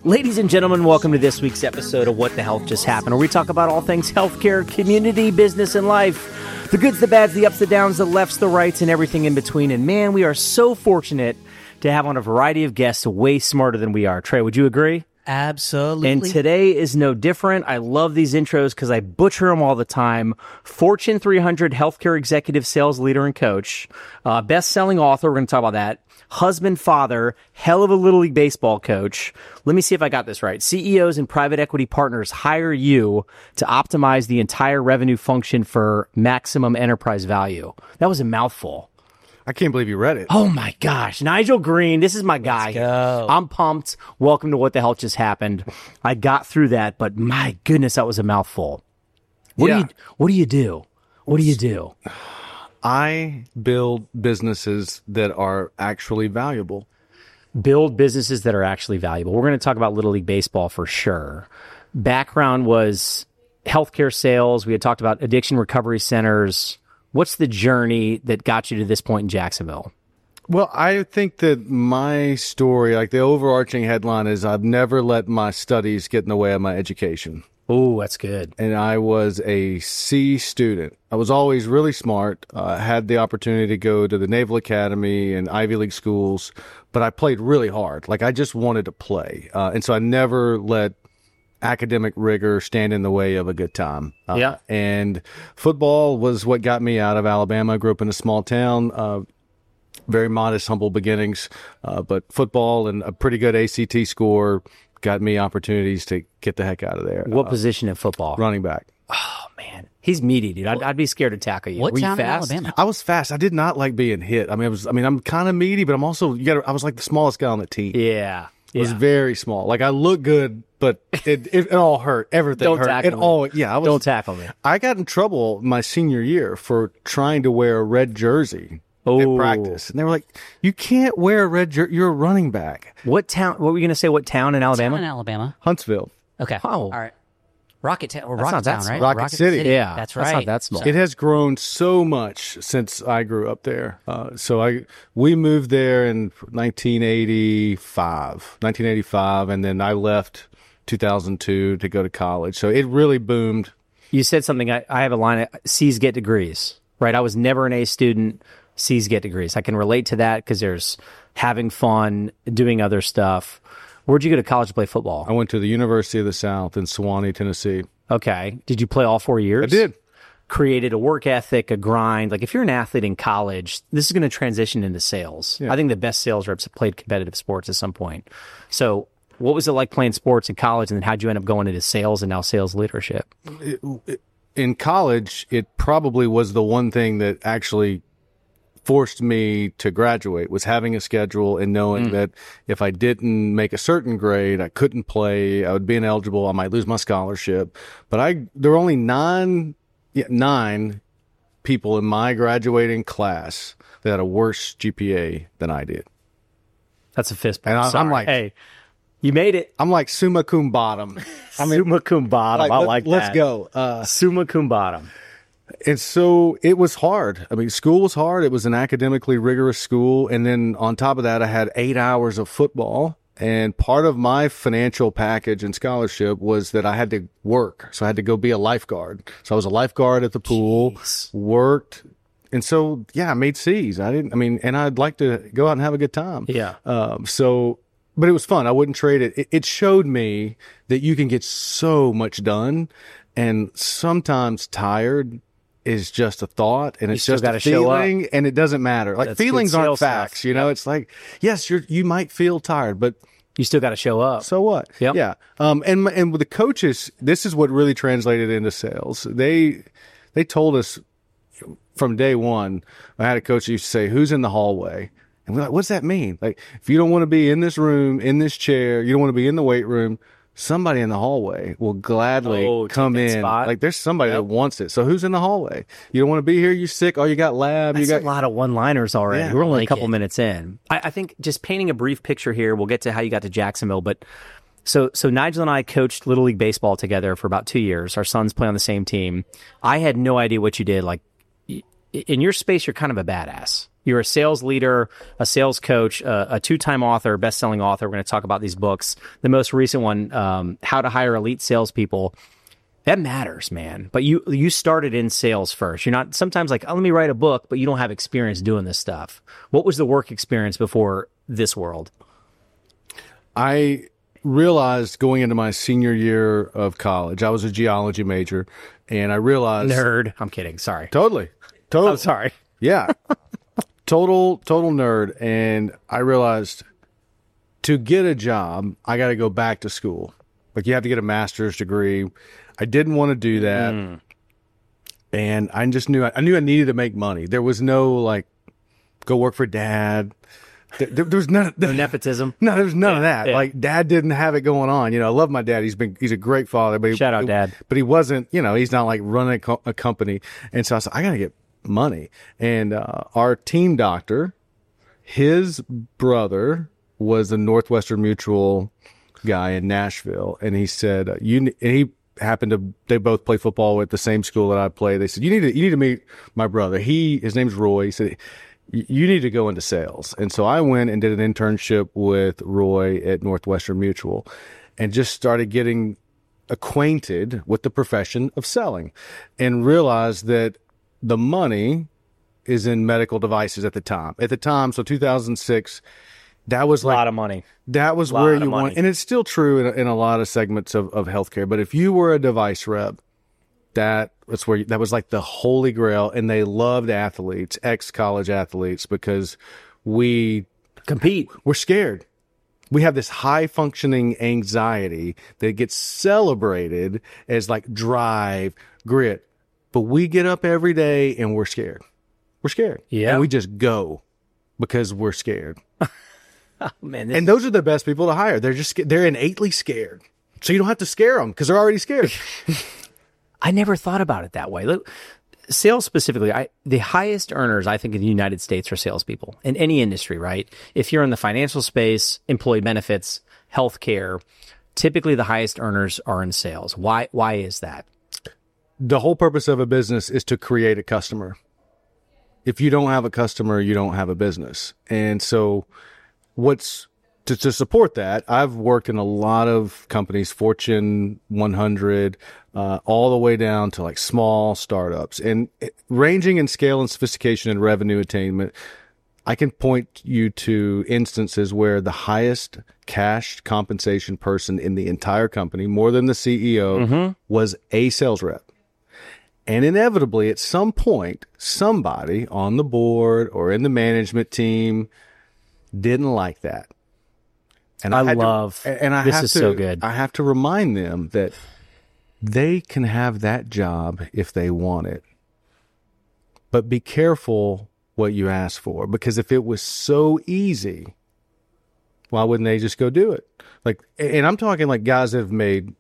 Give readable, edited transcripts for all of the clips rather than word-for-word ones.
Ladies and gentlemen, welcome to this week's episode of What the Health Just Happened, where we talk about all things healthcare, community, business, and life. The goods, the bads, the ups, the downs, the lefts, the rights, and everything in between. And man, we are so fortunate to have on a variety of guests way smarter than we are. Trey, would you agree? Absolutely. And today is no different. I love these intros because I butcher them all the time. Fortune 300 healthcare executive, sales leader, and coach. Best-selling author. We're going to talk about that. Husband, father, hell of a Little League baseball coach. Let me see if I got this right. CEOs and private equity partners hire you to optimize the entire revenue function for maximum enterprise value. That was a mouthful. I can't believe you read it. Oh my gosh. Nigel Green, this is my guy. Let's go. I'm pumped. Welcome to What the Health Just Happened. I got through that, but my goodness, that was a mouthful. What do you do? What do you do? I build businesses that are actually valuable. Build businesses that are actually valuable. We're going to talk about Little League Baseball for sure. Background was healthcare sales. We had talked about addiction recovery centers. What's the journey that got you to this point in Jacksonville? Well, I think that my story, like the overarching headline is I've never let my studies get in the way of my education. Oh, that's good. And I was a C student. I was always really smart. Had the opportunity to go to the Naval Academy and Ivy League schools, but I played really hard. Like I just wanted to play. And so I never let academic rigor stand in the way of a good time. And football was what got me out of Alabama. I grew up in a small town, very modest, humble beginnings. But football and a pretty good ACT score got me opportunities to get the heck out of there. What position in football? Running back. Oh, man. He's meaty, dude. I'd be scared to tackle you. What Were you town in fast? Alabama? I was fast. I did not like being hit. I'm kind of meaty, but I'm also, I was like the smallest guy on the team. Yeah. It was very small. Like I look good, but it all hurt. Everything Don't hurt. tackle me. Don't tackle me. I got in trouble my senior year for trying to wear a red jersey at practice. And they were like, you can't wear a red jersey. You're a running back. What town? What were you going to say? What town in Alabama? Town in Alabama. Huntsville. Okay. Oh. All right. Rocket Town, or That's Rocket not that Town, right? small. Rocket City. Yeah. That's That's right. not that small. It has grown so much since I grew up there. We moved there in 1985, and then I left 2002 to go to college. So it really boomed. You said something. I have a line. C's get degrees, right? I was never an A student. C's get degrees. I can relate to that because there's having fun, doing other stuff. Where'd you go to college to play football? I went to the University of the South in Sewanee, Tennessee. Okay. Did you play all 4 years? I did. Created a work ethic, a grind. Like if you're an athlete in college, this is going to transition into sales. Yeah. I think the best sales reps have played competitive sports at some point. So what was it like playing sports in college, and then how'd you end up going into sales and now sales leadership? In college, it probably was the one thing that actually forced me to graduate, was having a schedule and knowing that if I didn't make a certain grade, I couldn't play, I would be ineligible, I might lose my scholarship. But there were only nine people in my graduating class that had a worse GPA than I did. That's a fist bump. And I'm like, hey, you made it. I'm like summa cum bottom. Summa cum bottom. I like that. Let's go. Summa cum bottom. And so it was hard. I mean, school was hard. It was an academically rigorous school. And then on top of that, I had 8 hours of football. And part of my financial package and scholarship was that I had to work. So I had to go be a lifeguard. So I was a lifeguard at the pool, worked. And so, yeah, I made C's. And I'd like to go out and have a good time. Yeah. But it was fun. I wouldn't trade it. It showed me that you can get so much done, and sometimes tired is just a thought, and it's just a feeling, and it doesn't matter. Like, feelings aren't facts, you know? It's like, yes, you might feel tired, but you still got to show up. So what? Yep. Yeah. And with the coaches, this is what really translated into sales. They told us from day one. I had a coach who used to say, "Who's in the hallway?" And we're like, "What's that mean?" Like, if you don't want to be in this room, in this chair, you don't want to be in the weight room, somebody in the hallway will gladly come in. Spot. Like, there's somebody that wants it. So who's in the hallway? You don't want to be here? You sick? Oh, you got lab? That's you got a lot of one-liners already. Yeah, We're only a couple minutes in. I think just painting a brief picture here, we'll get to how you got to Jacksonville, but so Nigel and I coached Little League Baseball together for about 2 years. Our sons play on the same team. I had no idea what you did. Like, in your space, you're kind of a badass. You're a sales leader, a sales coach, a two-time author, best-selling author. We're going to talk about these books. The most recent one, How to Hire Elite Salespeople. That matters, man. But you started in sales first. You're not sometimes like, oh, let me write a book, but you don't have experience doing this stuff. What was the work experience before this world? I realized going into my senior year of college, I was a geology major, and I realized... Nerd. I'm kidding. Sorry. Totally. I'm sorry. Yeah. Total nerd. And I realized to get a job, I got to go back to school. Like, you have to get a master's degree. I didn't want to do that. And I just knew I needed to make money. There was no, like, go work for dad. There was none. No nepotism. No, there was none of that. Yeah. Like, dad didn't have it going on. I love my dad. He's a great father. But Shout out, Dad. But he wasn't. He's not like running a company. And so I said, I got to get money. And our team doctor, his brother was a Northwestern Mutual guy in Nashville, and he said, they both play football at the same school that I play. They said, you need to meet my brother. His name's Roy. He said, you need to go into sales. And so I went and did an internship with Roy at Northwestern Mutual and just started getting acquainted with the profession of selling and realized that the money is in medical devices at the time. So 2006, that was like a lot of money. That was where you want, and it's still true in a lot of segments of healthcare. But if you were a device rep, that was like the holy grail, and they loved athletes, ex-college athletes, because we compete. We're scared. We have this high functioning anxiety that gets celebrated as like drive, grit, but we get up every day and we're scared. We're scared. Yeah, and we just go because we're scared. Oh, man, and those are the best people to hire. They're innately scared. So you don't have to scare them because they're already scared. I never thought about it that way. Look, sales specifically, the highest earners, I think, in the United States are salespeople in any industry, right? If you're in the financial space, employee benefits, healthcare, typically the highest earners are in sales. Why is that? The whole purpose of a business is to create a customer. If you don't have a customer, you don't have a business. And so to support that, I've worked in a lot of companies, Fortune 100, all the way down to like small startups, and ranging in scale and sophistication and revenue attainment. I can point you to instances where the highest cash compensation person in the entire company, more than the CEO, was a sales rep. And inevitably, at some point, somebody on the board or in the management team didn't like that. And this is so good. I have to remind them that they can have that job if they want it. But be careful what you ask for, because if it was so easy, why wouldn't they just go do it? Like, and I'm talking like guys that have made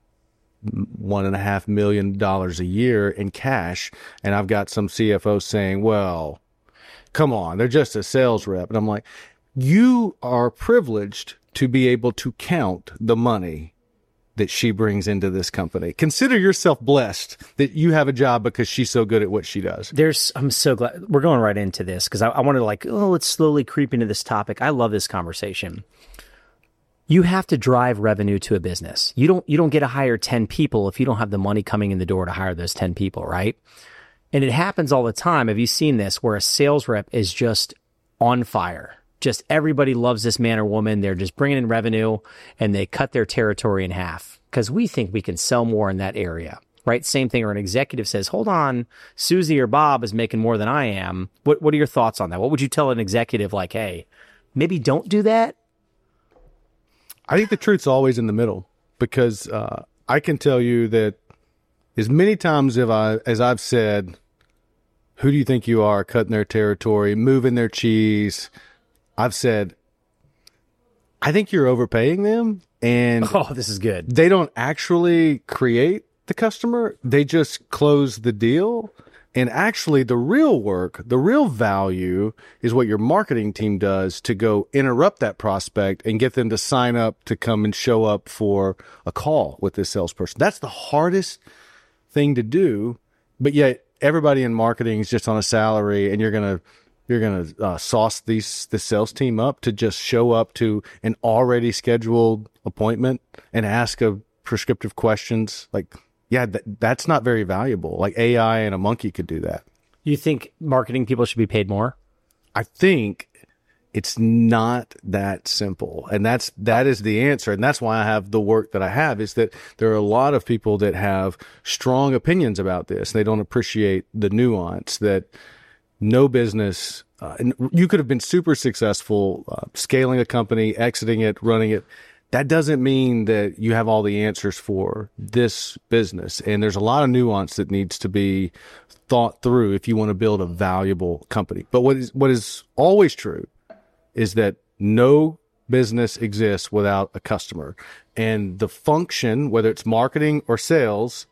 $1.5 million a year in cash, and I've got some CFO saying, well, come on, they're just a sales rep. And I'm like, you are privileged to be able to count the money that she brings into this company. Consider yourself blessed that you have a job because she's so good at what she does. I'm so glad we're going right into this, because I wanted to let's slowly creep into this topic. I love this conversation. You have to drive revenue to a business. You don't get to hire 10 people if you don't have the money coming in the door to hire those 10 people, right? And it happens all the time. Have you seen this where a sales rep is just on fire? Just everybody loves this man or woman. They're just bringing in revenue, and they cut their territory in half because we think we can sell more in that area, right? Same thing. Or an executive says, hold on, Susie or Bob is making more than I am. What are your thoughts on that? What would you tell an executive like, hey, maybe don't do that? I think the truth's always in the middle, because I can tell you that as many times as I've said, who do you think you are, cutting their territory, moving their cheese, I've said, I think you're overpaying them, and this is good. They don't actually create the customer. They just close the deal. And actually the real work, the real value is what your marketing team does to go interrupt that prospect and get them to sign up to come and show up for a call with this salesperson. That's the hardest thing to do, but yet everybody in marketing is just on a salary, and you're going to You're going to sauce the sales team up to just show up to an already scheduled appointment and ask a prescriptive questions. Like, yeah, that's not very valuable. Like AI and a monkey could do that. You think marketing people should be paid more? I think it's not that simple. And that is the answer. And that's why I have the work that I have, is that there are a lot of people that have strong opinions about this. They don't appreciate the nuance that no business, and you could have been super successful scaling a company, exiting it, running it. That doesn't mean that you have all the answers for this business. And there's a lot of nuance that needs to be thought through if you want to build a valuable company. But what is always true is that no business exists without a customer. And the function, whether it's marketing or sales,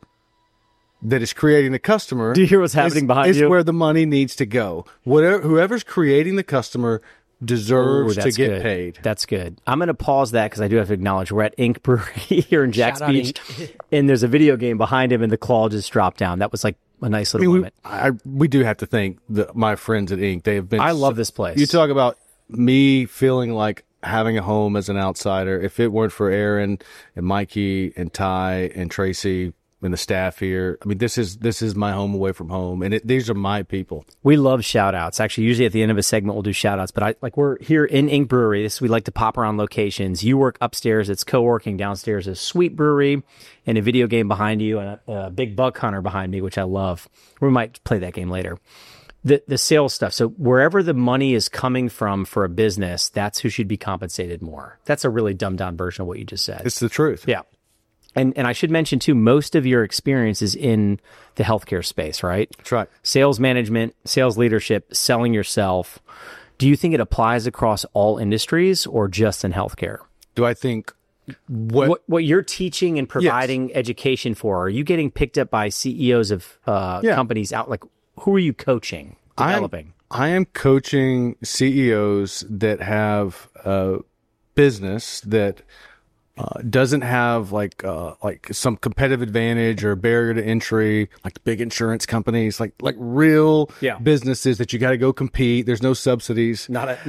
that is creating the customer. Do you hear what's happening behind you? Is where the money needs to go. Whoever's creating the customer deserves to get paid. That's good. I'm going to pause that because I do have to acknowledge we're at Ink Brewery here in Jack's Beach, and there's a video game behind him, and the claw just dropped down. That was like a nice little moment. We do have to thank my friends at Ink. They have been. I love this place. You talk about me feeling like having a home as an outsider. If it weren't for Aaron and Mikey and Ty and Tracy and the staff here, I mean, this is my home away from home, and these are my people. We love shout outs. Actually, usually at the end of a segment, we'll do shout outs, but we're here in Ink Brewery. We like to pop around locations. You work upstairs. It's co-working. Downstairs is Sweet Brewery and a video game behind you and a big buck hunter behind me, which I love. We might play that game later. The sales stuff. So wherever the money is coming from for a business, that's who should be compensated more. That's a really dumbed down version of what you just said. It's the truth. Yeah. And I should mention, too, most of your experience is in the healthcare space, right? That's right. Sales management, sales leadership, selling yourself. Do you think it applies across all industries or just in healthcare? Do I think what you're teaching and providing education for, are you getting picked up by CEOs of companies out? Like, who are you coaching, developing? I am coaching CEOs that have a business that doesn't have like some competitive advantage or barrier to entry, like the big insurance companies, like real businesses that you got to go compete. There's no subsidies. Not a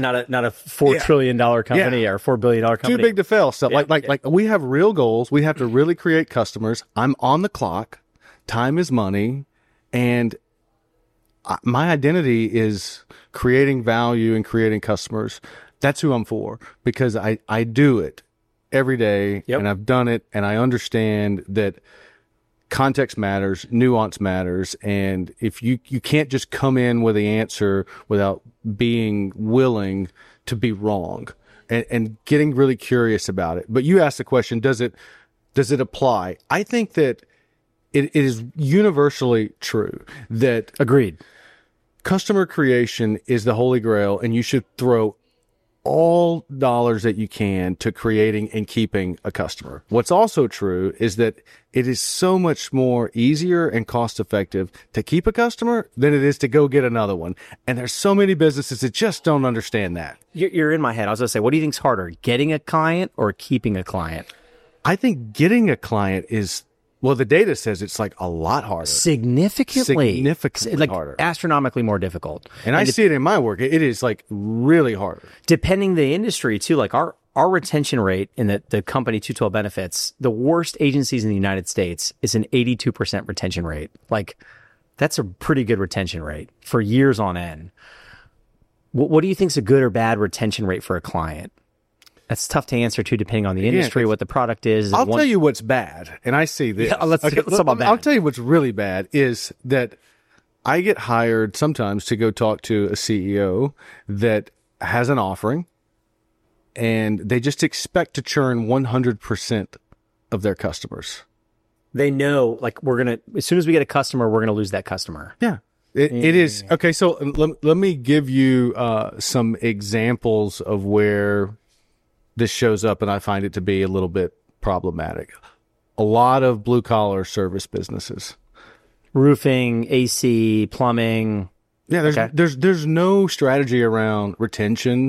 $4 trillion company or $4 billion company. Too big to fail. So like we have real goals. We have to really create customers. I'm on the clock. Time is money, and my identity is creating value and creating customers. That's who I'm for, because I do it every day, and I've done it, and I understand that context matters, nuance matters, and if you can't just come in with the answer without being willing to be wrong and getting really curious about it. But you asked the question, does it apply? I think that it is universally true that agreed. Customer creation is the holy grail, and you should throw all dollars that you can to creating and keeping a customer. What's also true is that it is so much more easier and cost effective to keep a customer than it is to go get another one. And there's so many businesses that just don't understand that. You're in my head. I was going to say, what do you think's harder, getting a client or keeping a client? I think getting a client is, well, the data says it's like a lot harder. Significantly like harder. Astronomically more difficult. And I see it in my work. It is like really hard. Depending the industry too, like our retention rate in the company 212 Benefits, the worst agencies in the United States is an 82% retention rate. Like that's a pretty good retention rate for years on end. What do you think is a good or bad retention rate for a client? That's tough to answer too, depending on the industry, what the product is. I'll tell you what's bad, and I see this. Yeah, let's talk about bad. I'll tell you what's really bad is that I get hired sometimes to go talk to a CEO that has an offering, and they just expect to churn 100% of their customers. They know, like, as soon as we get a customer, we're going to lose that customer. Yeah. It is. Okay, so let me give you some examples of where this shows up, and I find it to be a little bit problematic. A lot of blue-collar service businesses. Roofing, AC, plumbing. Yeah, there's no strategy around retention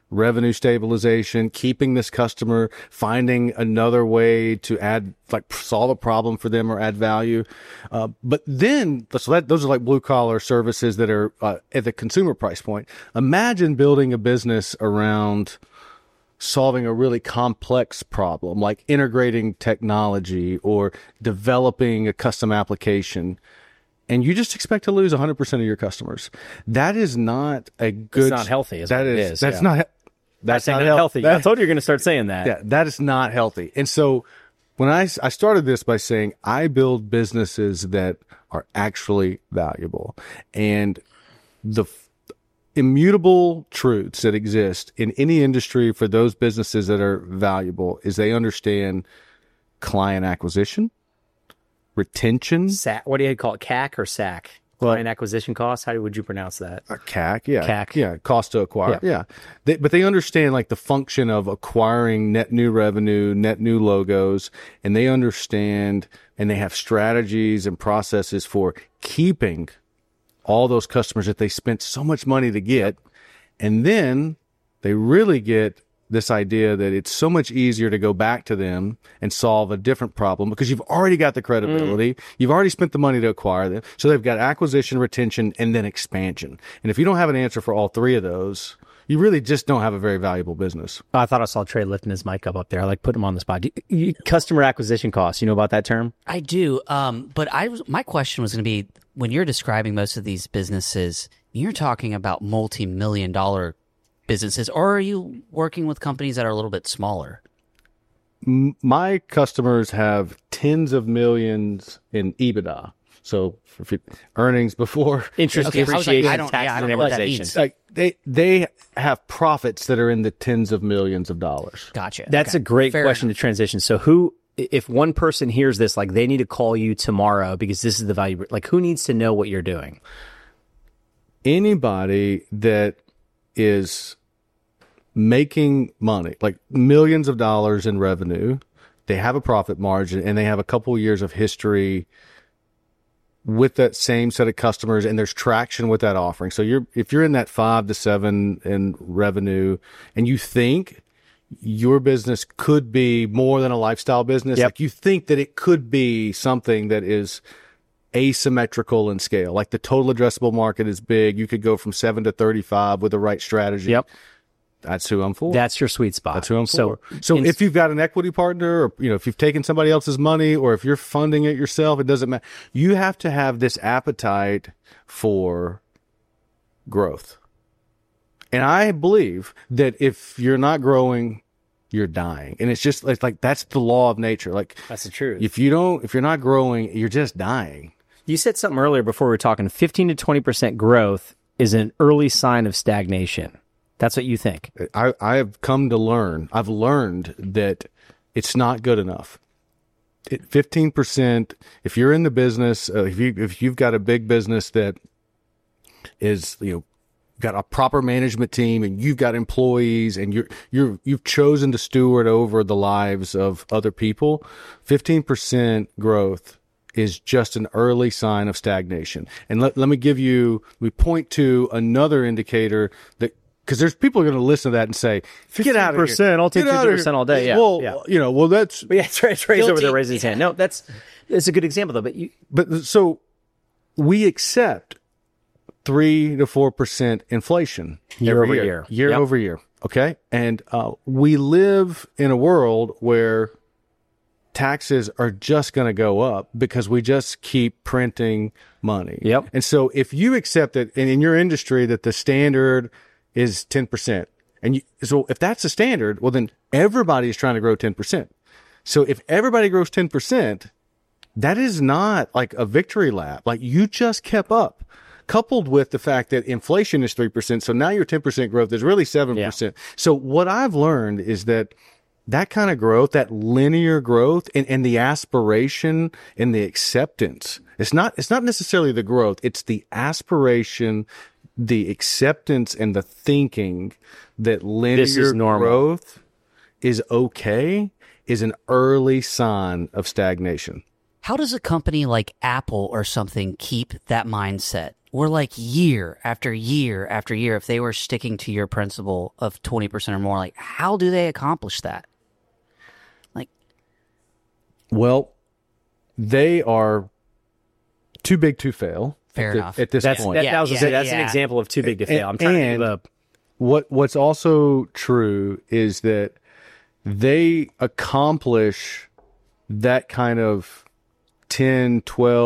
revenue stabilization, keeping this customer, finding another way to add, like solve a problem for them or add value. But then, so those are like blue collar services that are at the consumer price point. Imagine building a business around solving a really complex problem, like integrating technology or developing a custom application, and you just expect to lose 100% of your customers. That is not a good. It's not healthy. Is what it is. That's yeah. not. That's not healthy. I told you you're going to start saying that. Yeah, that is not healthy. And so when I started this by saying I build businesses that are actually valuable, and the immutable truths that exist in any industry for those businesses that are valuable is they understand client acquisition, retention. What do you call it? CAC or SAC? Client acquisition costs? How would you pronounce that? CAC, yeah. CAC. Yeah, cost to acquire, yeah. But they understand like the function of acquiring net new revenue, net new logos, and they understand and they have strategies and processes for keeping all those customers that they spent so much money to get. And then they really get this idea that it's so much easier to go back to them and solve a different problem because you've already got the credibility. You've already spent the money to acquire them. So they've got acquisition, retention, and then expansion. And if you don't have an answer for all three of those, you really just don't have a very valuable business. I thought I saw Trey lifting his mic up there. I like putting him on the spot. Customer acquisition costs. You know about that term? I do. But my question was going to be, when you're describing most of these businesses, you're talking about multi-million-dollar businesses, or are you working with companies that are a little bit smaller? My customers have tens of millions in EBITDA. So earnings before interest, depreciation, tax, and amortization. Like they have profits that are in the tens of millions of dollars. Gotcha. That's a great question to transition. So if one person hears this, like they need to call you tomorrow because this is the value, like who needs to know what you're doing? Anybody that is making money, like millions of dollars in revenue, they have a profit margin and they have a couple years of history with that same set of customers, and there's traction with that offering. So if you're in that 5 to 7 in revenue and you think your business could be more than a lifestyle business, like you think that it could be something that is asymmetrical in scale, like the total addressable market is big. You could go from 7 to 35 with the right strategy. Yep. That's who I'm for. That's your sweet spot. That's who I'm for. So if you've got an equity partner, or if you've taken somebody else's money, or if you're funding it yourself, it doesn't matter. You have to have this appetite for growth. And I believe that if you're not growing, you're dying. And it's like that's the law of nature. Like that's the truth. If you're not growing, you're just dying. You said something earlier before we were talking. 15 to 20% growth is an early sign of stagnation. That's what you think. I have come to learn. I've learned that it's not good enough. 15%. If you're in the business, if you've got a big business that is got a proper management team and you've got employees and you've chosen to steward over the lives of other people, 15% growth is just an early sign of stagnation. And let me point to another indicator that. Because there's people who are going to listen to that and say, "Get out of here! I'll take 50% all day." Yeah, well, that's Trey's over there raising his hand. No, that's a good example though. But so we accept 3 to 4% inflation year over year. Okay, and we live in a world where taxes are just going to go up because we just keep printing money. Yep. And so if you accept that, and in your industry that the standard is 10%. So if that's the standard, well, then everybody is trying to grow 10%. So if everybody grows 10%, that is not like a victory lap. Like you just kept up, coupled with the fact that inflation is 3%. So now your 10% growth is really 7%. Yeah. So what I've learned is that kind of growth, that linear growth and the aspiration and the acceptance, it's not necessarily the growth. It's the aspiration, the acceptance and the thinking that linear growth is okay is an early sign of stagnation. How does a company like Apple or something keep that mindset or like year after year after year, if they were sticking to your principle of 20% or more, like how do they accomplish that? Like, Well, they are too big to fail. Fair enough. At this point. That was Yeah, that's an yeah. example of too big to fail. I'm trying to think of What's also true is that they accomplish that kind of 10,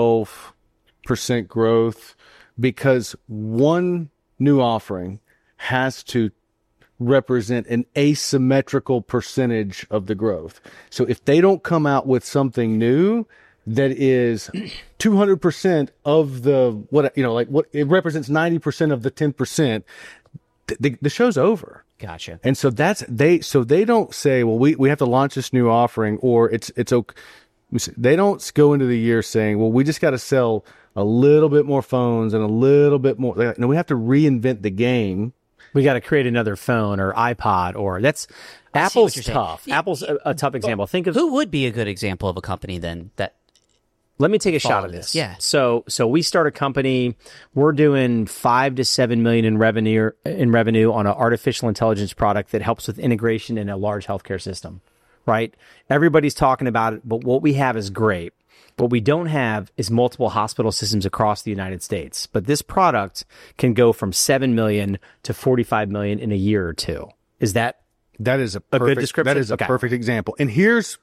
12% growth because one new offering has to represent an asymmetrical percentage of the growth. So if they don't come out with something new that is 200% of the what it represents 90% of the 10%, the show's over. Gotcha. And so they don't say, well, we have to launch this new offering, or it's okay. They don't go into the year saying, well, we just got to sell a little bit more phones and a little bit more. No, we have to reinvent the game. We got to create another phone or iPod, or that's Apple's you're saying. tough. Apple's a tough example. Think of who would be a good example of a company then that Let me take a shot follow at this. this. Yeah. So we start a company. We're doing 5 to 7 million in revenue on an artificial intelligence product that helps with integration in a large healthcare system. Right? Everybody's talking about it, but what we have is great. What we don't have is multiple hospital systems across the United States. But this product can go from 7 million to 45 million in a year or two. Is that That is a good description? That is a Okay. perfect example. And here's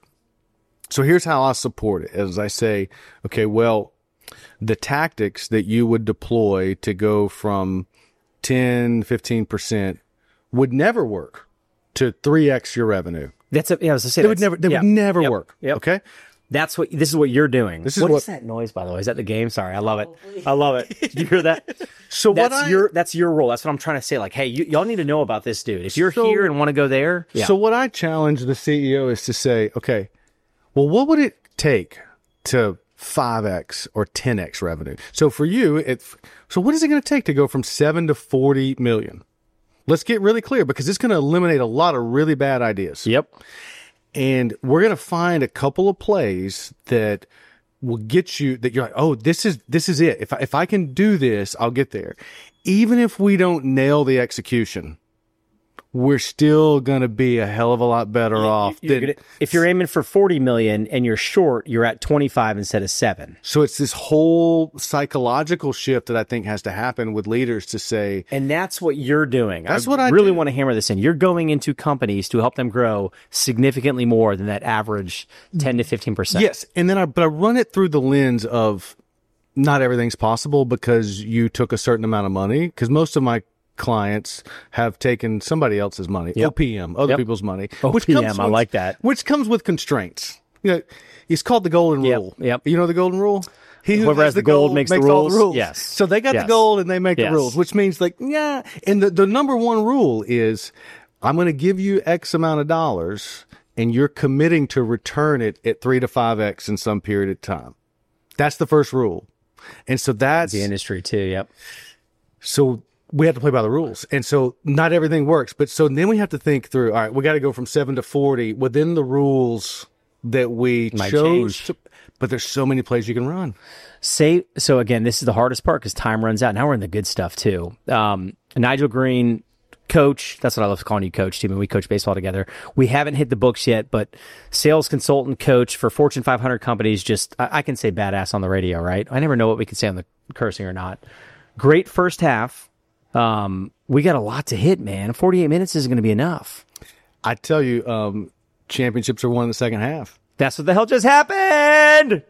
how I support it. As I say, okay, well, the tactics that you would deploy to go from 10, 15% would never work to 3x your revenue. that's a, yeah, I was gonna say They would never Yep. work. Yep. Okay. This is what you're doing. This is what what- is that noise, by the way? Is that the game? Sorry, I love it. I love it. Do you hear that? So That's your role. That's what I'm trying to say. Like, hey, y'all need to know about this dude. If you're here and want to go there, yeah. So what I challenge the CEO is to say, okay, well, what would it take to 5x or 10x revenue? So for you, so what is it going to take to go from 7 to 40 million? Let's get really clear, because it's going to eliminate a lot of really bad ideas. Yep. And we're going to find a couple of plays that will get you, that you're like, oh, this is it. If I can do this, I'll get there. Even if we don't nail the execution, we're still going to be a hell of a lot better off. If you're aiming for 40 million and you're short, you're at 25 instead of 7. So it's this whole psychological shift that I think has to happen with leaders to say, And that's what you're doing. That's what I really do. want to hammer this in. You're going into companies to help them grow significantly more than that average 10 to 15%. yes. And then but I run it through the lens of not everything's possible because you took a certain amount of money, because most of my clients have taken somebody else's money, Yep. OPM, other Yep. people's money. OPM, I like that. Which comes with constraints. You know, it's called the golden Yep, rule. yep. You know the golden rule? He who Whoever has the gold makes the all rules. Yes. So they got Yes. the gold and they make Yes. the rules, which means like, yeah. And the number one rule is, I'm going to give you X amount of dollars and you're committing to return it at 3 to 5X in some period of time. That's the first rule. And so that's The industry too. Yep. so we have to play by the rules. And so not everything works. But so then we have to think through, all right, we got to go from 7 to 40 within the rules that we Might chose. change. But there's so many plays you can run. So again, this is the hardest part because time runs out. Now we're in the good stuff too. Nigel Green, coach. That's what I love calling you, coach, too. I mean, we coach baseball together. We haven't hit the books yet, but sales consultant, coach for Fortune 500 companies. Just I can say badass on the radio, right? I never know what we can say on the cursing or not. Great first half. We got a lot to hit, man. 48 minutes isn't going to be enough. I tell you, championships are won in the second half. That's what the hell just happened.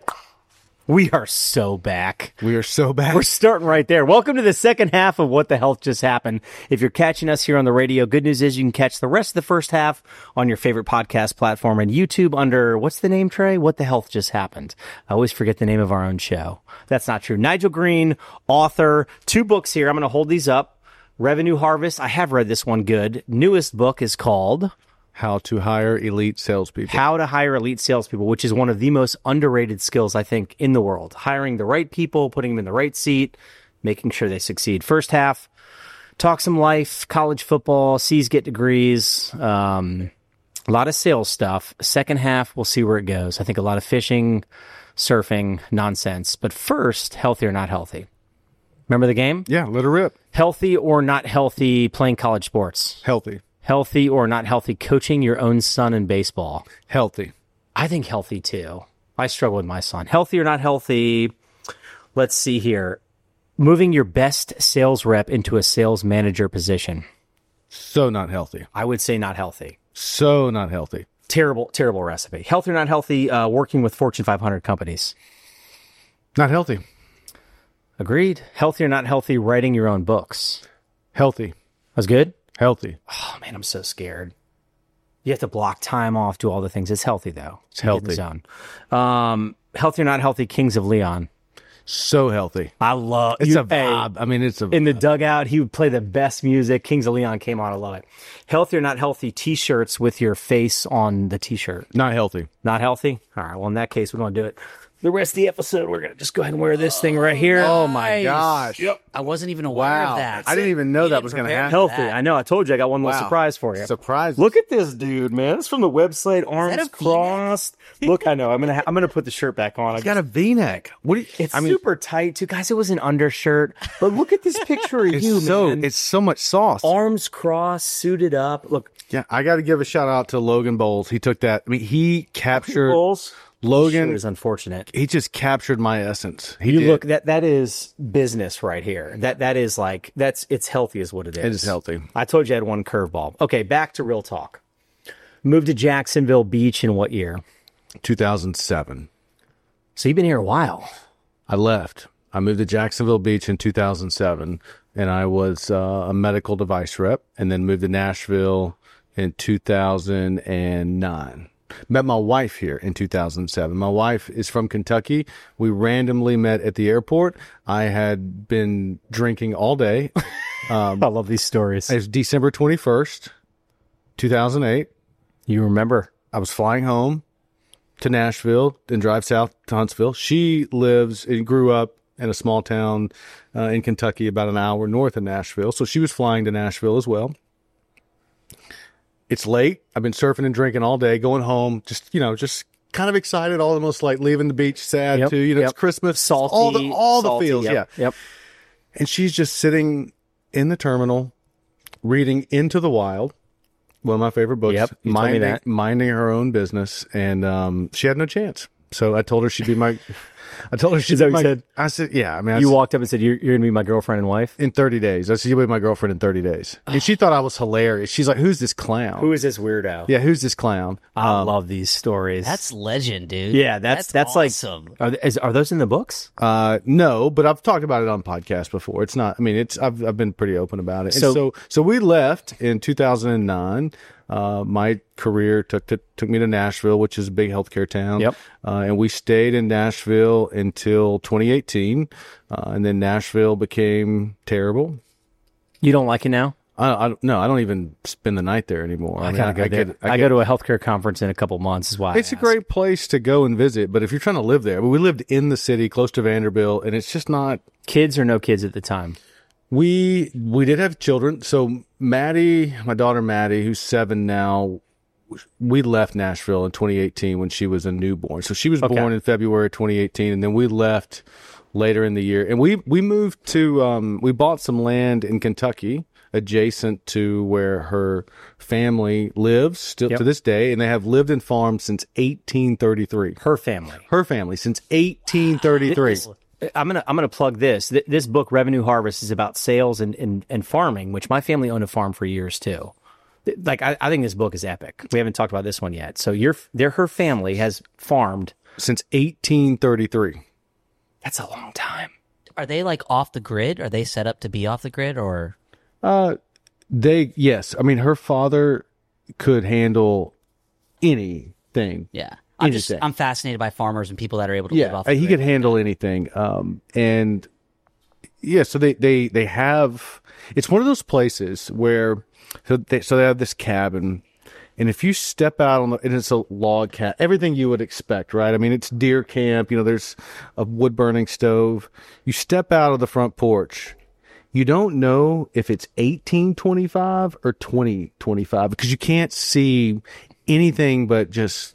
We are so back. We are so bad. We're starting right there. Welcome to the second half of What the Health Just Happened. If you're catching us here on the radio, good news is you can catch the rest of the first half on your favorite podcast platform and YouTube under, what's the name, Trey? What the Health Just Happened. I always forget the name of our own show. That's not true. Nigel Green, author, 2 books here. I'm going to hold these up. Revenue Harvest. I have read this one good. Newest book is called How to Hire Elite Salespeople. How to Hire Elite Salespeople, which is one of the most underrated skills, I think, in the world. Hiring the right people, putting them in the right seat, making sure they succeed. First half, talk some life, college football, C's get degrees, a lot of sales stuff. Second half, we'll see where it goes. I think a lot of fishing, surfing, nonsense. But first, healthy or not healthy. Remember the game? Yeah, let her rip. Healthy or not healthy playing college sports? Healthy. Healthy or not healthy coaching your own son in baseball? Healthy. I think healthy too. I struggle with my son. Healthy or not healthy? Let's see here. Moving your best sales rep into a sales manager position. So not healthy. I would say not healthy. So not healthy. Terrible recipe. Healthy or not healthy, working with Fortune 500 companies. Not healthy. Agreed. Healthy or not healthy, writing your own books. Healthy. That's good? Healthy. Oh, man, I'm so scared. You have to block time off, do all the things. It's healthy, though. It's healthy. Healthy or not healthy, Kings of Leon. So healthy. I love It's a vibe. I mean, it's a in the dugout, he would play the best music. Kings of Leon came on. I love it. Healthy or not healthy, T-shirts with your face on the T-shirt. not healthy. Not healthy? All right. Well, in that case, we're going to do it. The rest of the episode, we're going to just go ahead and wear this thing right here. Oh my gosh. Yep. I wasn't even aware of that. I didn't even know You that didn't was going to prepare happen. Healthy. that. I know. I told you I got one little Wow. surprise for you. Surprise. Look at this dude, man. It's from the website, arms a V-neck? crossed. Look, I know. I'm gonna put the shirt back on. It's got a V-neck. What do you, It's super tight too, guys. It was an undershirt, but look at this picture of it's you, so man. it's so much sauce. Arms crossed, suited up. Look, Yeah, I got to give a shout out to Logan Bowles. He took that. I mean, he captured Bulls. Logan. Sure is unfortunate. He just captured my essence. He You did. look that is business right here. That is like it's healthy is what it is. It is healthy. I told you I had one curveball. Okay, back to real talk. Moved to Jacksonville Beach in what year? 2007. So you've been here a while. I left. I moved to Jacksonville Beach in 2007, and I was a medical device rep, and then moved to Nashville in 2009. Met my wife here in 2007. My wife is from Kentucky. We randomly met at the airport. I had been drinking all day. I love these stories. It was December 21st, 2008. You remember? I was flying home to Nashville, then drive south to Huntsville. She lives and grew up in a small town in Kentucky, about an hour north of Nashville. So she was flying to Nashville as well. It's late. I've been surfing and drinking all day, going home, just kind of excited, almost like leaving the beach sad Yep, too. It's Christmas, Salty. all the salty, feels. Yep, Yeah. Yep. And she's just sitting in the terminal reading Into the Wild, one of my favorite books. Yep, you told me that. Minding her own business, and she had no chance. So I told her she'd be my. I told her she'd Is that be what my. you said? I said, yeah. I mean, You walked up and said, "You're going to be my girlfriend and wife." in 30 days. I said, you'll be my girlfriend in 30 days. And she thought I was hilarious. She's like, "Who's this clown?" Who is this weirdo? Yeah, who's this clown? I love these stories. That's legend, dude. yeah. That's awesome. like. Are those in the books? No, but I've talked about it on podcasts before. It's not. I mean, I've been pretty open about it. So- And so we left in 2009. My career took me to Nashville, which is a big healthcare town. Yep. And we stayed in Nashville until 2018, and then Nashville became terrible. You don't like it now? I don't even spend the night there anymore. I gotta go there. I go to a healthcare conference in a couple months. Is why It's a I great place to go and visit, but if you're trying to live there, we lived in the city close to Vanderbilt, and it's just not. asked. Kids or no kids at the time? We did have children. So Maddie, my daughter Maddie, who's 7 now, we left Nashville in 2018 when she was a newborn. So she was born in February 2018, and then we left later in the year. And we moved to we bought some land in Kentucky adjacent to where her family lives still to this day, and they have lived and farmed since 1833. Her family. Her family since 1833. I'm gonna plug this. This book, Revenue Harvest, is about sales and farming, which my family owned a farm for years too. Like I think this book is epic. We haven't talked about this one yet. So her family has farmed. Since 1833. That's a long time. Are they like off the grid? Are they set up to be off the grid or? Yes. I mean, her father could handle anything. Yeah. Interesting. I'm fascinated by farmers and people that are able to live Yeah, off the he grid. could handle anything. And yeah, so they have. It's one of those places where they have this cabin, and if you step out on and it's a log cabin, everything you would expect, right? I mean, it's deer camp. There's a wood burning stove. You step out of the front porch. You don't know if it's 1825 or 2025 because you can't see anything but just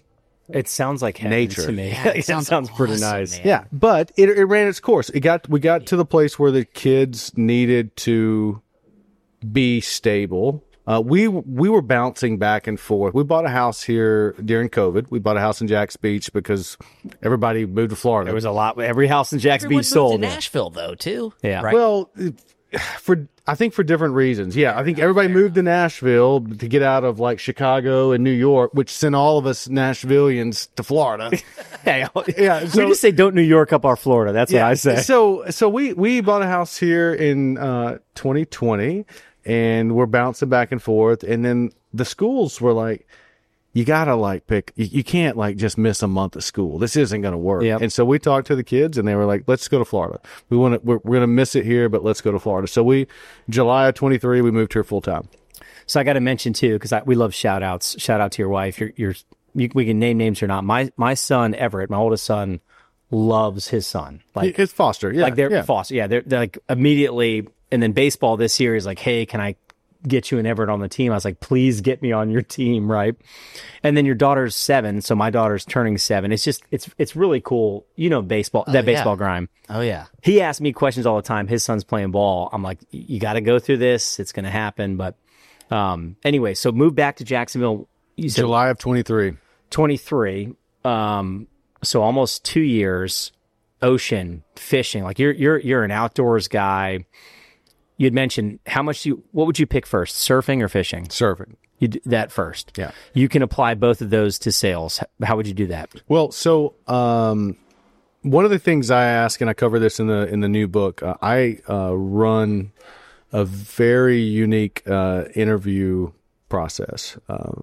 It sounds like heaven Nature. to me. Yeah, it it sounds sounds pretty awesome, nice. man. Yeah, but it ran its course. We got to the place where the kids needed to be stable. We were bouncing back and forth. We bought a house here during COVID. We bought a house in Jack's Beach because everybody moved to Florida. There was a lot. Every house in Jack's Everyone Beach moved sold. to Nashville, though, too. Yeah. Right? Well, I think for different reasons. Yeah, I think everybody moved to Nashville to get out of like Chicago and New York, which sent all of us Nashvillians to Florida. Hey, Yeah, we so- just say don't New York up our Florida. That's what I say. So we bought a house here in 2020, and we're bouncing back and forth. And then the schools were like, you gotta like pick. You can't like just miss a month of school. This isn't gonna work. Yep. And so we talked to the kids, and they were like, let's go to Florida. We're gonna miss it here, but let's go to Florida. So July of 23, we moved here full time. So I got to mention too, because we love shout outs. Shout out to your wife. We can name names or not. My son Everett, my oldest son, loves his son. Like It's Foster. Yeah, they're yeah. foster. Yeah, they're like immediately. And then baseball this year is like, hey, can I get you and Everett on the team? I was like, please get me on your team, right? And then your daughter's 7, so my daughter's turning 7. It's just it's really cool. You know, baseball baseball grime. Oh, yeah. He asks me questions all the time. His son's playing ball. I'm like, you got to go through this. It's going to happen. But anyway, so move back to Jacksonville. You said July of 23. 23. So almost 2 years. Ocean fishing. Like you're an outdoors guy. You'd mentioned what would you pick first, surfing or fishing? Surfing. You do that first. Yeah. You can apply both of those to sales. How would you do that? Well, so one of the things I ask, and I cover this in the new book, I run a very unique interview process.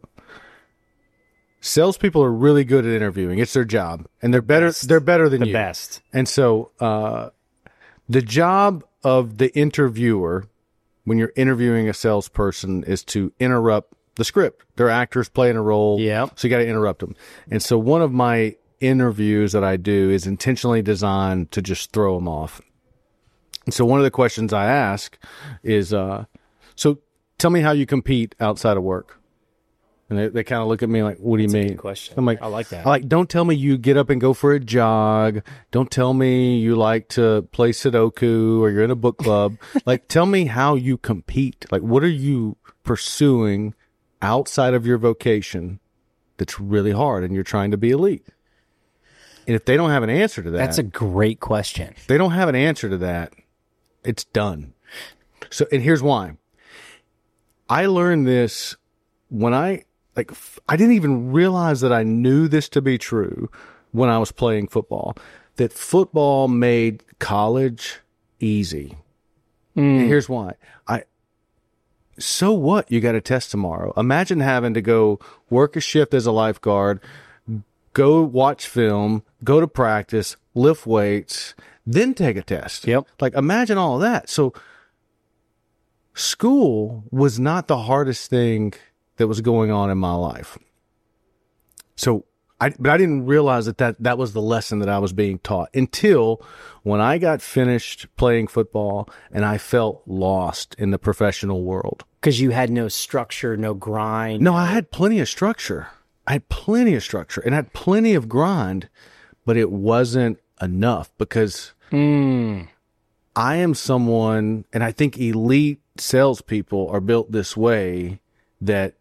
Salespeople are really good at interviewing; it's their job, and they're better. They're better than The you. best. And so, the job of the interviewer, when you're interviewing a salesperson, is to interrupt the script. They're actors playing a role, Yep. so you got to interrupt them. And so, one of my interviews that I do is intentionally designed to just throw them off. And so, one of the questions I ask is, "So, tell me how you compete outside of work." And they kind of look at me like, "What do you mean?" good question. I'm like, I like that. Don't tell me you get up and go for a jog. Don't tell me you like to play Sudoku or you're in a book club. Like, tell me how you compete. Like, what are you pursuing outside of your vocation that's really hard and you're trying to be elite? And if they don't have an answer to that, That's a great question. they don't have an answer to that, it's done. So, and here's why. I learned this when I didn't even realize that I knew this to be true when I was playing football, that football made college easy. And here's why. So what? You got a test tomorrow. Imagine having to go work a shift as a lifeguard, go watch film, go to practice, lift weights, then take a test. Yep. Like, imagine all of that. So school was not the hardest thing that was going on in my life. So but I didn't realize that was the lesson that I was being taught until when I got finished playing football and I felt lost in the professional world. Because you had no structure, no grind. No, I had plenty of structure. I had plenty of structure and I had plenty of grind, but it wasn't enough because I am someone, and I think elite salespeople are built this way, that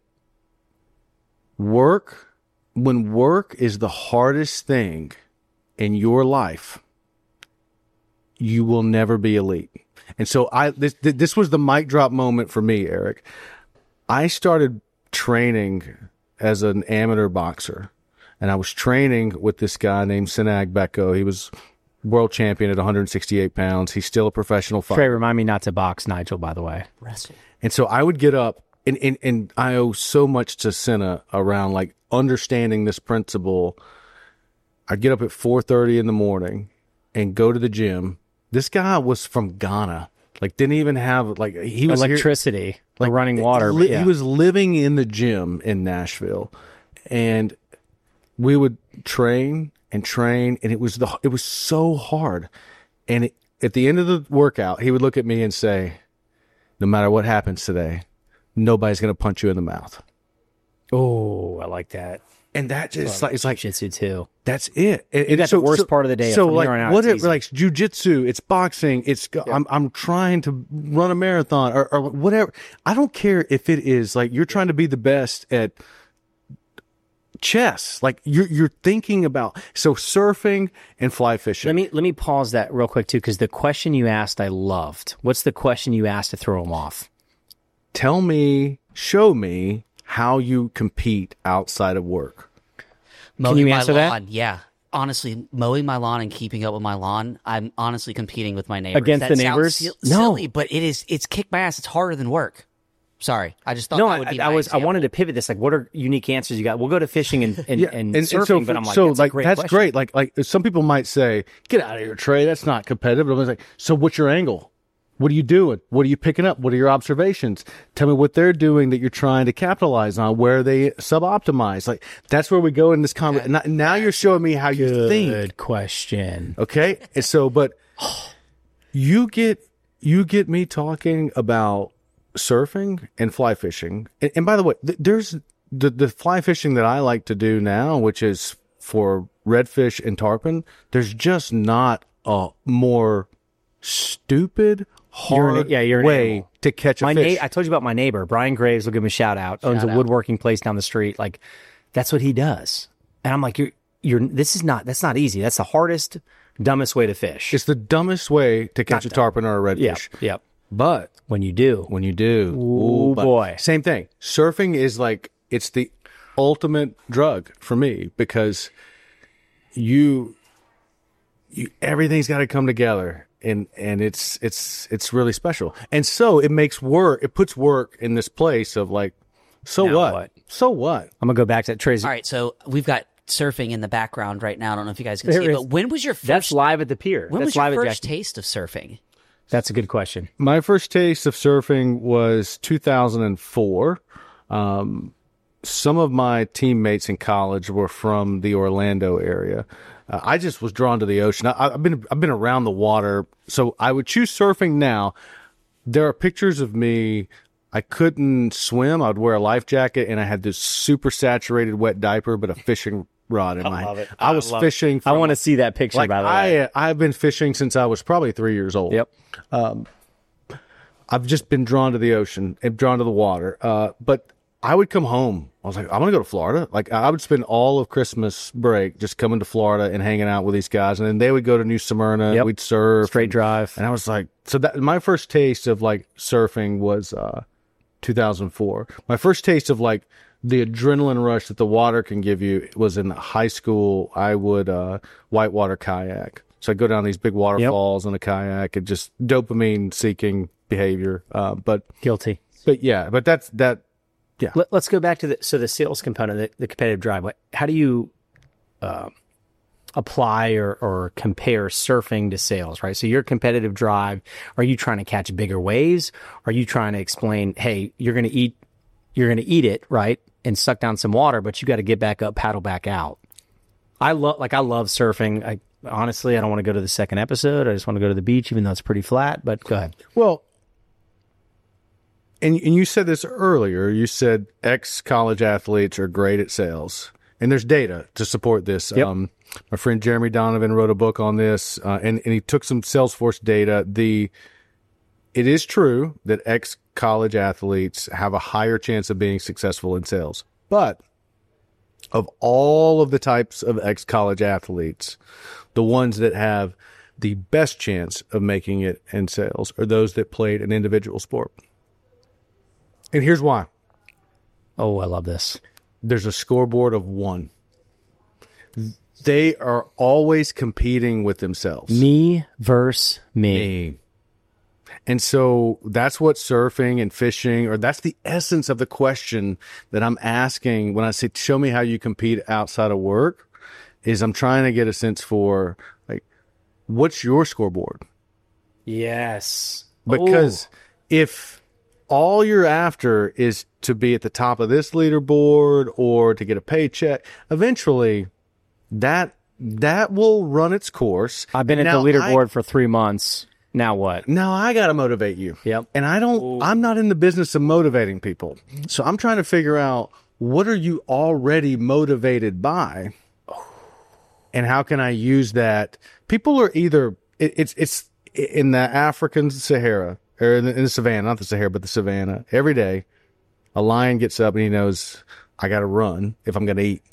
when work is the hardest thing in your life, you will never be elite. And so this was the mic drop moment for me, Eric. I started training as an amateur boxer, and I was training with this guy named Sinag Beko. He was world champion at 168 pounds. He's still a professional fighter. Trey, remind me not to box, Nigel, by the way. Wrestle. And so I would get up, and I owe so much to Senna around like understanding this principle. I'd get up at 4:30 in the morning and go to the gym. This guy was from Ghana, like didn't even have like he was here- Electricity, like running water. Yeah. He was living in the gym in Nashville, and we would train and train, and it was so hard. And at the end of the workout, he would look at me and say, "No matter what happens today, nobody's going to punch you in the mouth." Oh, I like that. And that just it's like jiu-jitsu too. that's it. You got the worst part of the day. So from like here on out, what it's it easy. like jujitsu, it's boxing, it's I'm trying to run a marathon or whatever. I don't care if it is like you're trying to be the best at chess. Like you're thinking about so surfing and fly fishing. Let me pause that real quick too, because the question you asked I loved. What's the question you asked to throw them off? Tell me, show me how you compete outside of work. Mowing you my answer that? lawn, yeah. Honestly, mowing my lawn and keeping up with my lawn, I'm honestly competing with my neighbors. Against That the sounds neighbors? silly, but it's kicked my ass. It's harder than work. Sorry, I just thought No, that would be I my was I example. wanted to pivot this. Like, what are unique answers you got? We'll go to fishing and surfing, so, but I'm like, so that's a like great that's question. great. Like some people might say, "Get out of here, Trey. That's not competitive." But I was like, "So what's your angle? What are you doing? What are you picking up? What are your observations? Tell me what they're doing that you're trying to capitalize on. Where they sub-optimize? Like that's where we go in this conversation. Now you're showing me how you think. Good question. Okay, and so but you get me talking about surfing and fly fishing, and by the way, there's the fly fishing that I like to do now, which is for redfish and tarpon. There's just not a more stupid hard you're an way animal. to catch a fish. I told you about my neighbor, Brian Graves. We'll give him a shout out. Owns a woodworking place down the street. Like, that's what he does. And I'm like, that's not easy. That's the hardest, dumbest way to fish. It's the dumbest way to catch a tarpon or a redfish. Yep. But When you do, ooh, but boy. same thing. Surfing is like it's the ultimate drug for me because you everything's got to come together. And it's really special. And so it puts work in this place of like, so Now what? what? So what? I'm gonna go back to that. Tracy. All right, so we've got surfing in the background right now. I don't know if you guys can see There it, is. but when was your first? That's live at the pier. when That's was your live at first Jack. taste of surfing? That's a good question. My first taste of surfing was 2004. Some of my teammates in college were from the Orlando area. I just was drawn to the ocean. I've been around the water, so I would choose surfing now. There are pictures of me. I couldn't swim. I'd wear a life jacket, and I had this super saturated wet diaper, but a fishing rod in my hand. I was fishing. I From, want to see that picture. like by the way, I've been fishing since I was probably 3 years old. Yep. I've just been drawn to the ocean and drawn to the water. But I would come home. I was like, I'm going to go to Florida. Like I would spend all of Christmas break just coming to Florida and hanging out with these guys. And then they would go to New Smyrna. Yep. We'd surf. Straight drive. And I was like, so that my first taste of like surfing was 2004. My first taste of like the adrenaline rush that the water can give you was in high school. I would whitewater kayak. So I'd go down these big waterfalls in a kayak and just dopamine seeking behavior. But Guilty. yeah, but that's that. Yeah. Let's go back to the sales component, the competitive drive. How do you apply or compare surfing to sales, right? So your competitive drive, are you trying to catch bigger waves? Are you trying to explain, hey, you're going to eat it, right? And suck down some water, but you got to get back up, paddle back out. I love surfing. Honestly, I don't want to go to the second episode. I just want to go to the beach, even though it's pretty flat, but go ahead. Well, and you said this earlier. You said ex-college athletes are great at sales. And there's data to support this. Yep. My friend Jeremy Donovan wrote a book on this, and he took some Salesforce data. It is true that ex-college athletes have a higher chance of being successful in sales. But of all of the types of ex-college athletes, the ones that have the best chance of making it in sales are those that played an individual sport. And here's why. Oh, I love this. There's a scoreboard of 1. They are always competing with themselves. Me versus me. And so that's what surfing and fishing, or that's the essence of the question that I'm asking when I say, show me how you compete outside of work, is I'm trying to get a sense for, like, what's your scoreboard? Yes. Because if all you're after is to be at the top of this leaderboard or to get a paycheck, eventually that will run its course. I've been at the leaderboard for 3 months. Now what? Now I got to motivate you. Yep. And I'm not in the business of motivating people. So I'm trying to figure out what are you already motivated by? And how can I use that? People are either, it's in the African Sahara, or in the savannah, not the Sahara, but the savannah, every day, a lion gets up and he knows, I got to run if I'm going to eat.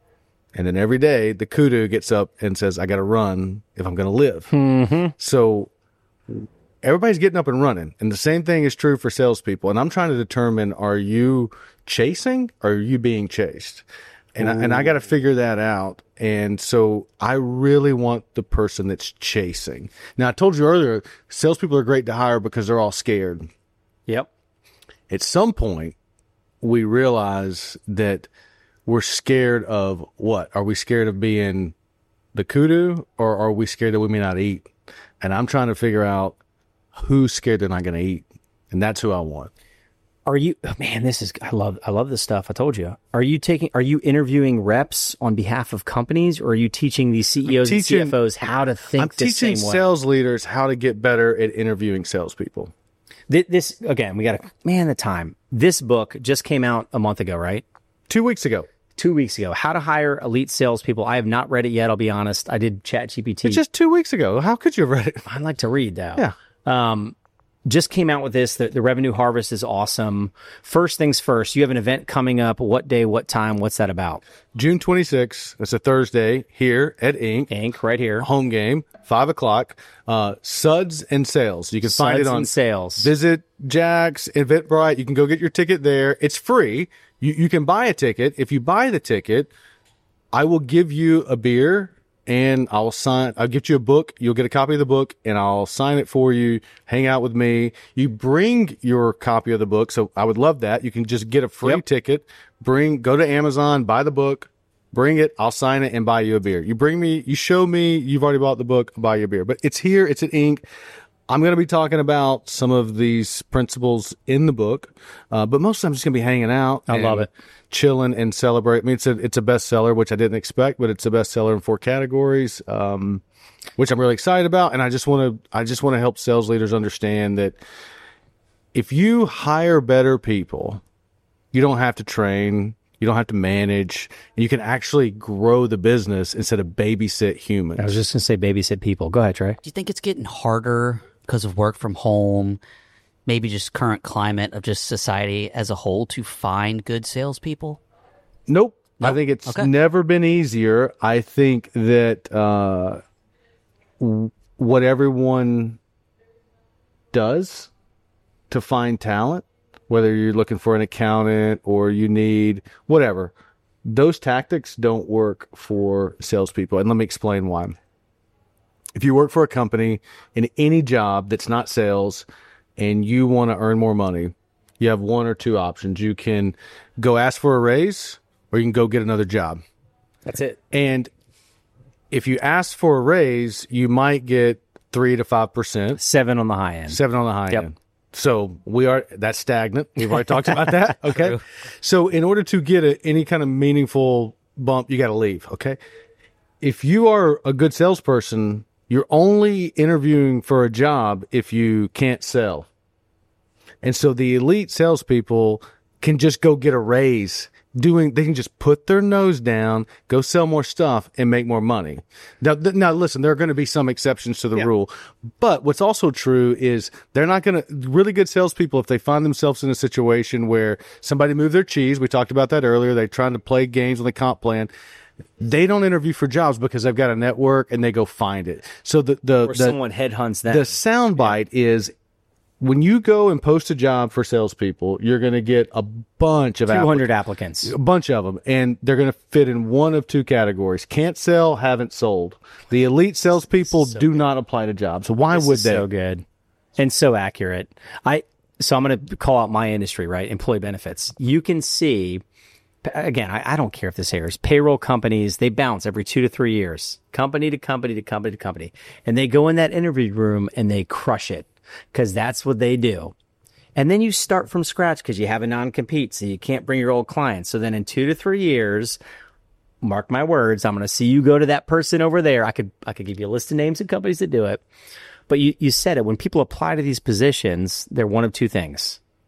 And then every day, the kudu gets up and says, I got to run if I'm going to live. Mm-hmm. So everybody's getting up and running. And the same thing is true for salespeople. And I'm trying to determine, are you chasing or are you being chased? And I got to figure that out. And so I really want the person that's chasing. Now, I told you earlier, salespeople are great to hire because they're all scared. Yep. At some point, we realize that we're scared of what? Are we scared of being the kudu, or are we scared that we may not eat? And I'm trying to figure out who's scared they're not going to eat. And that's who I want. Are you, man, I love this stuff. I told you. Are you interviewing reps on behalf of companies, or are you teaching these CEOs and CFOs how to think the same way? I'm teaching sales leaders how to get better at interviewing salespeople. This, again, the time. This book just came out a month ago, right? 2 weeks ago. 2 weeks ago. How to Hire Elite Salespeople. I have not read it yet, I'll be honest. I did ChatGPT. It's just 2 weeks ago. How could you have read it? I like to read, though. Yeah. Just came out with this. The Revenue Harvest is awesome. First things first, you have an event coming up. What day, what time? What's that about? June 26th. It's a Thursday here at Inc. Inc. right here. Home game, 5 o'clock. Suds and Sales. You can find it on Suds and Sales. Visit Jack's, Eventbrite. You can go get your ticket there. It's free. You can buy a ticket. If you buy the ticket, I will give you a beer. And I'll get you a book. You'll get a copy of the book and I'll sign it for you. Hang out with me. You bring your copy of the book. So I would love that. You can just get a free ticket, go to Amazon, buy the book, bring it. I'll sign it and buy you a beer. You show me you've already bought the book, I'll buy you a beer. But it's here. It's at Inc. I'm going to be talking about some of these principles in the book. But mostly I'm just going to be hanging out. I love it. Chilling and celebrate. I mean, it's a bestseller, which I didn't expect, but it's a bestseller in 4 categories, which I'm really excited about. And I just want to help sales leaders understand that if you hire better people, you don't have to train, you don't have to manage, and you can actually grow the business instead of babysit humans. I was just going to say babysit people. Go ahead, Trey. Do you think it's getting harder because of work from home? Maybe just current climate of just society as a whole to find good salespeople? Nope. I think it's never been easier. I think that what everyone does to find talent, whether you're looking for an accountant or you need whatever, those tactics don't work for salespeople. And let me explain why. If you work for a company in any job that's not sales, and you want to earn more money, you have one or two options. You can go ask for a raise, or you can go get another job. That's it. And if you ask for a raise, you might get 3 to 5%. 7 on the high end. 7 on the high end. So that's stagnant. We've already talked about that. Okay. True. So in order to get any kind of meaningful bump, you got to leave. Okay. If you are a good salesperson, you're only interviewing for a job if you can't sell. And so the elite salespeople can just go get a raise. They can just put their nose down, go sell more stuff, and make more money. Now listen, there are going to be some exceptions to the rule. But what's also true is they're not going to, really good salespeople, if they find themselves in a situation where somebody moved their cheese, we talked about that earlier, they're trying to play games with the comp plan, they don't interview for jobs because they've got a network and they go find it. So someone headhunts them. The soundbite is when you go and post a job for salespeople, you're going to get a bunch of 200 applicants. A bunch of them, and they're going to fit in one of 2 categories: can't sell, haven't sold. The elite salespeople do not apply to jobs. So why would they? So good and so accurate. So I'm going to call out my industry, right? Employee benefits. You can see. Again, I don't care if this airs. Payroll companies, they bounce every 2 to 3 years, company to company to company to company. And they go in that interview room and they crush it because that's what they do. And then you start from scratch because you have a non-compete, so you can't bring your old clients. So then in 2 to 3 years, mark my words, I'm going to see you go to that person over there. I could give you a list of names of companies that do it. But you said it. When people apply to these positions, they're one of 2 things.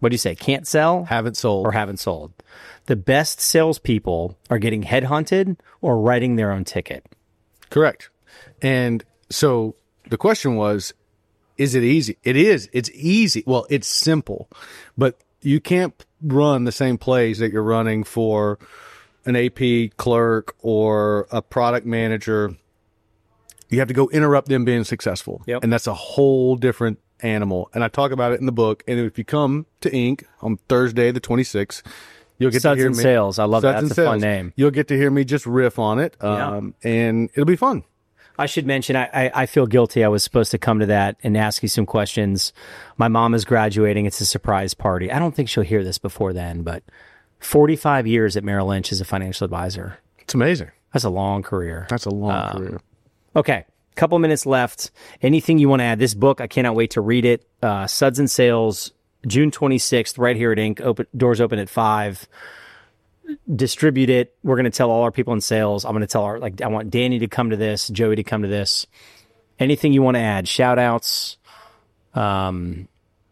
what do you say? Can't sell Haven't sold. or haven't sold. The best salespeople are getting headhunted or writing their own ticket. Correct. And so the question was, is it easy? It is. It's easy. Well, it's simple, but you can't run the same plays that you're running for an AP clerk or a product manager. You have to go interrupt them being successful. Yep. And that's a whole different animal. And I talk about it in the book. And if you come to Inc. on Thursday, the 26th, you'll get Suds to hear and me. Sales. I love that. Suds That's a and fun Sales. name. You'll get to hear me just riff on it. And it'll be fun. I should mention, I feel guilty. I was supposed to come to that and ask you some questions. My mom is graduating. It's a surprise party. I don't think she'll hear this before then, but 45 years at Merrill Lynch as a financial advisor. It's amazing. That's a long career. That's a long career. Okay. Couple minutes left. Anything you want to add? This book, I cannot wait to read it. Suds and Sales, June 26th, right here at Inc. Doors open at 5. Distribute it. We're going to tell all our people in sales. I'm going to tell I want Danny to come to this, Joey to come to this. Anything you want to add? Shout outs. How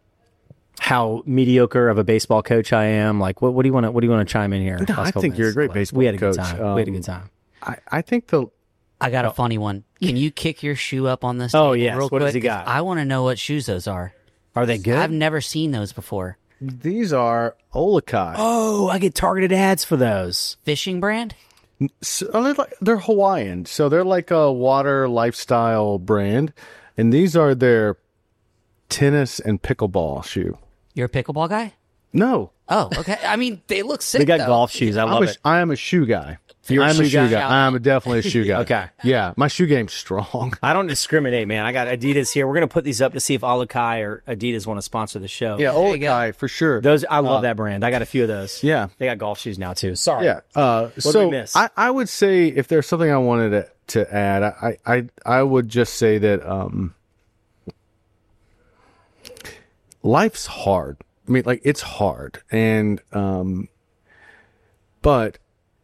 mediocre of a baseball coach I am. Like, what do you want to chime in here? No, I think you're a great baseball We had a coach. good time. We had a good time. I think I got a funny one. Can you kick your shoe up on this? Oh, table yes. real What does quick? he got? I want to know what shoes those are. Are they good? I've never seen those before. these are Olakai. Oh, I get targeted ads for those. Fishing brand? So they're Hawaiian, so they're like a water lifestyle brand, and these are their tennis and pickleball shoe. You're a pickleball guy? No, Oh, okay. I mean, they look sick. They got though. golf shoes. I love it. I am a shoe guy. You're a I'm shoe a shoe guy? guy. I'm definitely a shoe guy. Okay. Yeah, my shoe game's strong. I don't discriminate, man. I got Adidas here. We're going to put these up to see if Alukai or Adidas want to sponsor the show. Yeah, you go. Olakai for sure. Those, I love that brand. I got a few of those. Yeah. They got golf shoes now, too. Sorry. Yeah. did we So miss? I would say if there's something I wanted to add, I would just say that life's hard. I mean, like, it's hard, and but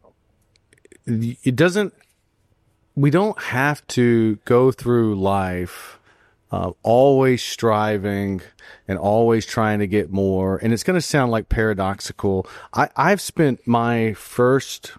it doesn't. We don't have to go through life always striving and always trying to get more. And it's going to sound like paradoxical. I've spent my first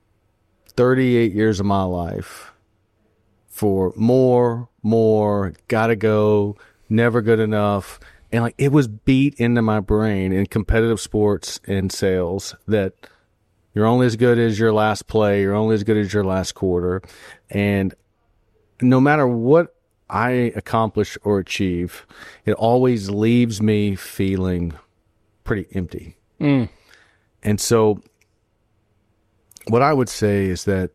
38 years of my life for more, gotta go, never good enough. And like, it was beat into my brain in competitive sports and sales that you're only as good as your last play. You're only as good as your last quarter. And no matter what I accomplish or achieve, it always leaves me feeling pretty empty. And so what I would say is that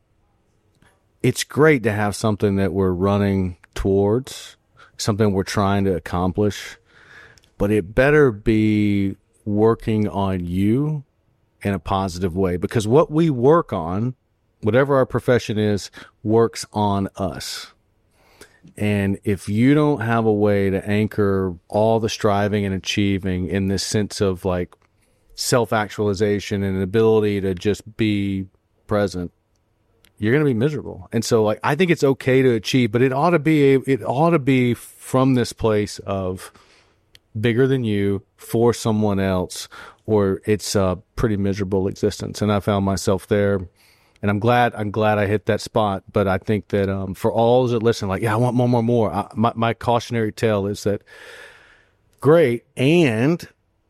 it's great to have something that we're running towards, something we're trying to accomplish, but it better be working on you in a positive way, because what we work on, whatever our profession is, works on us. And if you don't have a way to anchor all the striving and achieving in this sense of like self-actualization and an ability to just be present, you're going to be miserable. And so like, I think it's okay to achieve, but it ought to be from this place of bigger than you for someone else, or it's a pretty miserable existence. And I found myself there, and I'm glad I hit that spot. But I think that for all that listen, like, yeah, I want more. My cautionary tale is that great, and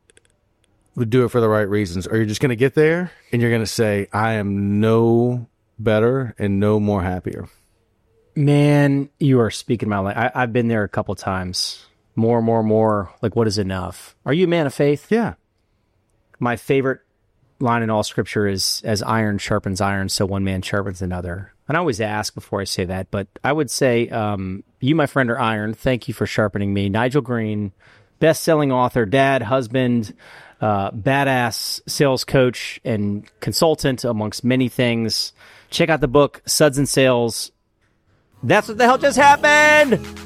we do it for the right reasons, or you're just going to get there and you're going to say, I am no better and no more happier. Man, you are speaking my language. I've been there a couple times. More. Like, what is enough? Are you a man of faith? Yeah. My favorite line in all scripture is, as iron sharpens iron, so one man sharpens another. And I always ask before I say that, but I would say, you, my friend, are iron. Thank you for sharpening me. Nigel Green, best-selling author, dad, husband, badass sales coach and consultant, amongst many things. Check out the book, Suds and Sales. That's what the hell just happened!